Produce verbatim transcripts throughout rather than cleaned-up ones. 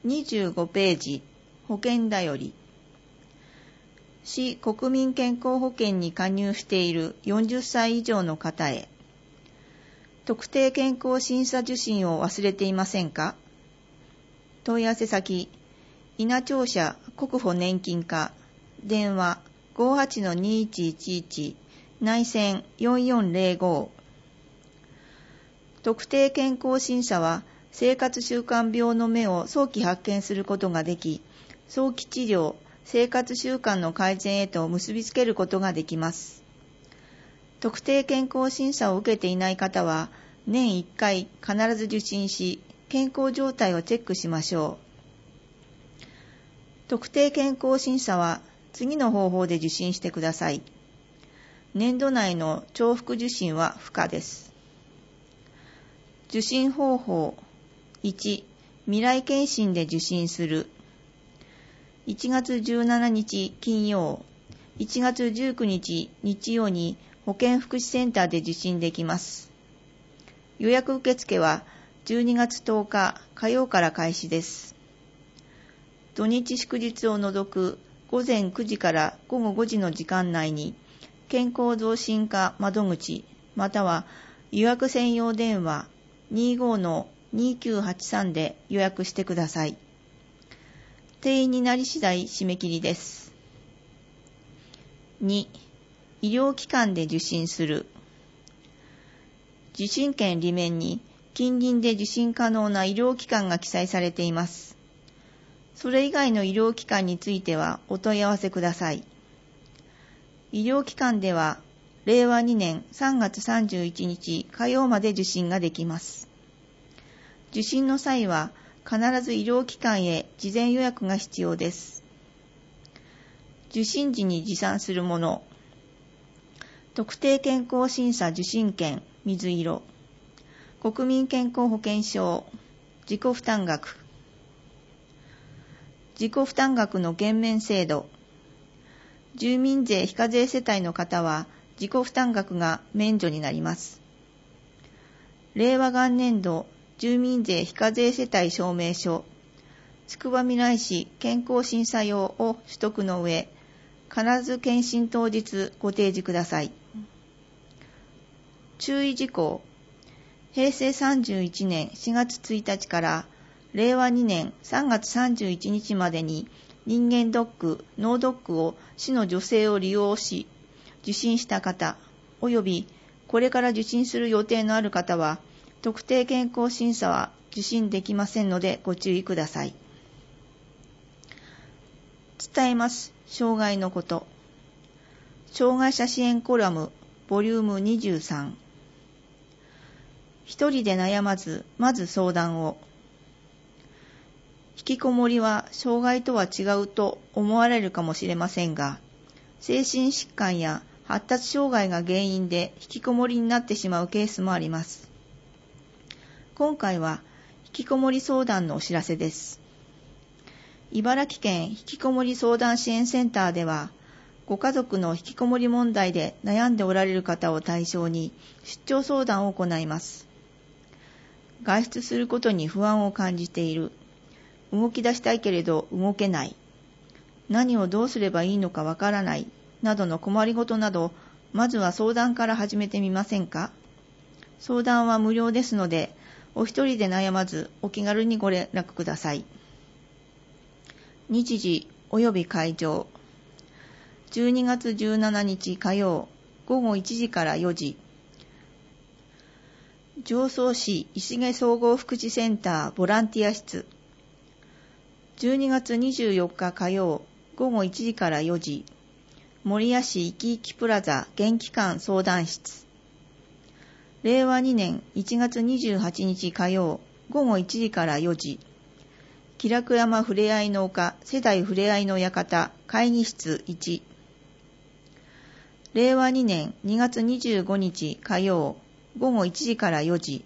にじゅうごページ、保険だより。市国民健康保険に加入しているよんじゅっさい以上の方へ。特定健康審査受診を忘れていませんか？問い合わせ先、稲庁舎国保年金課、電話 ごーはちのにいちいちいち、内線よんよんゼロご。特定健康審査は生活習慣病の目を早期発見することができ、早期治療、生活習慣の改善へと結びつけることができます。特定健康審査を受けていない方は、年いっかい必ず受診し、健康状態をチェックしましょう。特定健康審査は次の方法で受診してください。年度内の重複受診は不可です。受診方法いち、未来検診で受診する。いちがつじゅうしちにち金曜、いちがつじゅうくにち日曜に保健福祉センターで受診できます。予約受付はじゅうにがつとおか火曜から開始です。土日祝日を除くごぜんくじからごごごじの時間内に健康増進課窓口または予約専用電話 にじゅうごのにきゅうはちさん で予約してください。定員になり次第締め切りです。に、医療機関で受診する。受診券裏面に近隣で受診可能な医療機関が記載されています。それ以外の医療機関についてはお問い合わせください。医療機関ではれいわにねんさんがつさんじゅういちにち火曜まで受診ができます。受診の際は必ず医療機関へ事前予約が必要です。受診時に持参するもの。特定健康審査受診券水色。国民健康保険証。自己負担額。自己負担額の減免制度。住民税非課税世帯の方は自己負担額が免除になります。令和元年度住民税非課税世帯証明書、つくばみらい市健康審査用を取得の上、必ず検診当日ご提示ください。注意事項、へいせいさんじゅういちねんしがつついたちかられいわにねんさんがつさんじゅういちにちまでに人間ドック、脳ドックを市の助成を利用し、受診した方、およびこれから受診する予定のある方は、特定健康審査は受診できませんのでご注意ください。伝えます。障害のこと。障害者支援コラム、ボリュームにじゅうさん。一人で悩まず、まず相談を。引きこもりは障害とは違うと思われるかもしれませんが、精神疾患や発達障害が原因で引きこもりになってしまうケースもあります。今回は引きこもり相談のお知らせです。茨城県引きこもり相談支援センターでは、ご家族の引きこもり問題で悩んでおられる方を対象に出張相談を行います。外出することに不安を感じている。動き出したいけれど動けない。何をどうすればいいのかわからない。などの困りごとなど、まずは相談から始めてみませんか？相談は無料ですので、お一人で悩まずお気軽にご連絡ください。日時及び会場。じゅうにがつじゅうしちにち火曜、ごごいちじからよじ。常総市石毛総合福祉センターボランティア室。じゅうにがつにじゅうよっか火曜、ごごいちじからよじ。守谷市いきいきプラザ元気館相談室。れいわにねんいちがつにじゅうはちにち火曜、ごごいちじからよじ。気楽山ふれあいの丘世代ふれあいの館会議室いち。れいわにねんにがつにじゅうごにち火曜、ごごいちじからよじ。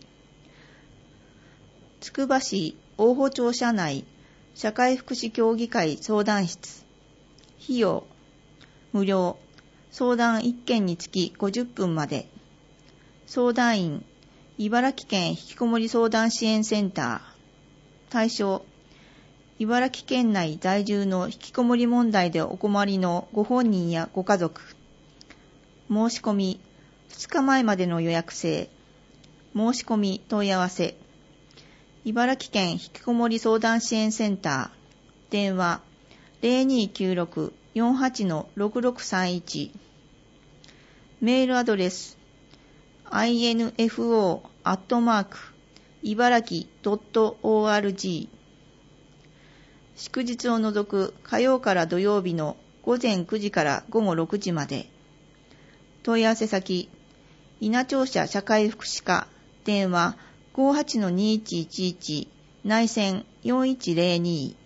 つくば市大保町社内社会福祉協議会相談室。費用無料。相談いっけんにつきごじゅっぷんまで。相談員茨城県ひきこもり相談支援センター。対象茨城県内在住の引きこもり問題でお困りのご本人やご家族。申し込み、ふつかまえまでの予約制。申し込み問い合わせ。茨城県引きこもり相談支援センター。電話 ゼロにーきゅうろく よんはち ろくろくさんいち。メールアドレス アイエヌエフオー アットマーク 茨城 ドット オーアールジー。祝日を除く火曜から土曜日の午前くじから午後ろくじまで。問い合わせ先、稲庁舎社会福祉課、電話 ごーはちのにいちいちいち 内線よんいちゼロに。